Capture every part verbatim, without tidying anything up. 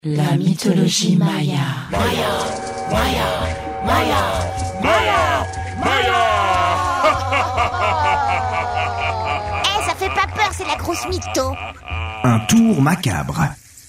La mythologie maya. Maya, Maya, Maya, Maya, Maya. Eh, ça fait pas peur, c'est la grosse mytho. Un tour macabre.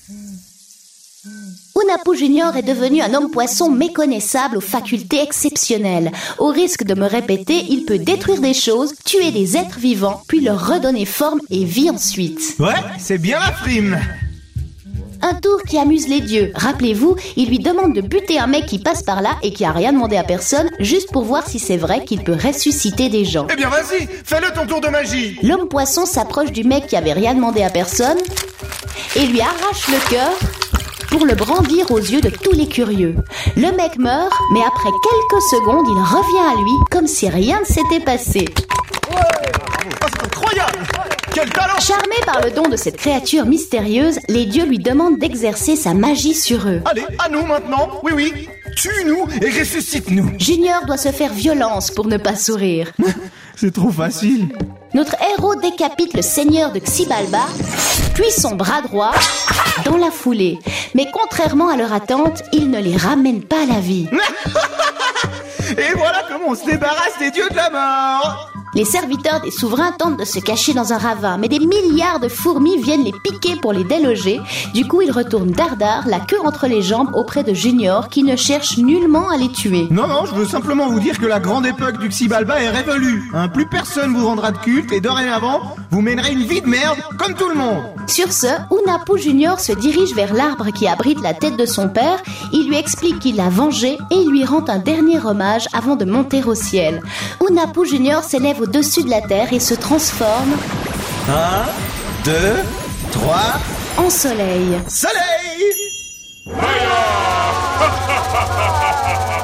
Hunahpu Junior est devenu un homme-poisson méconnaissable aux facultés exceptionnelles. Au risque de me répéter, il peut détruire des choses, tuer des êtres vivants, puis leur redonner forme et vie ensuite. Ouais, c'est bien la frime. Un tour qui amuse les dieux. Rappelez-vous, il lui demande de buter un mec qui passe par là et qui a rien demandé à personne, juste pour voir si c'est vrai qu'il peut ressusciter des gens. Eh bien vas-y, fais-le ton tour de magie. L'homme-poisson s'approche du mec qui avait rien demandé à personne et lui arrache le cœur pour le brandir aux yeux de tous les curieux. Le mec meurt, mais après quelques secondes, il revient à lui comme si rien ne s'était passé. Ouais, oh, c'est incroyable. Quel talent! Charmés par le don de cette créature mystérieuse, les dieux lui demandent d'exercer sa magie sur eux. Allez, à nous maintenant. Oui, oui. Tue-nous et ressuscite-nous. Junior doit se faire violence pour ne pas sourire. C'est trop facile. Notre héros décapite le seigneur de Xibalba, puis son bras droit, dans la foulée. Mais contrairement à leur attente, il ne les ramène pas à la vie. Et voilà comment on se débarrasse des dieux de la mort. Les serviteurs des souverains tentent de se cacher dans un ravin, mais des milliards de fourmis viennent les piquer pour les déloger. Du coup, ils retournent dardard, la queue entre les jambes, auprès de Junior, qui ne cherche nullement à les tuer. Non, non, je veux simplement vous dire que la grande époque du Xibalba est révolue. Hein, plus personne vous rendra de culte et dorénavant, vous mènerez une vie de merde comme tout le monde. Sur ce, Hunahpu Junior se dirige vers l'arbre qui abrite la tête de son père. Il lui explique qu'il l'a vengé et il lui rend un dernier hommage avant de monter au ciel. Hunahpu Junior s'élève au-dessus de la terre et se transforme Un, deux, trois... en soleil. Soleil! Maya.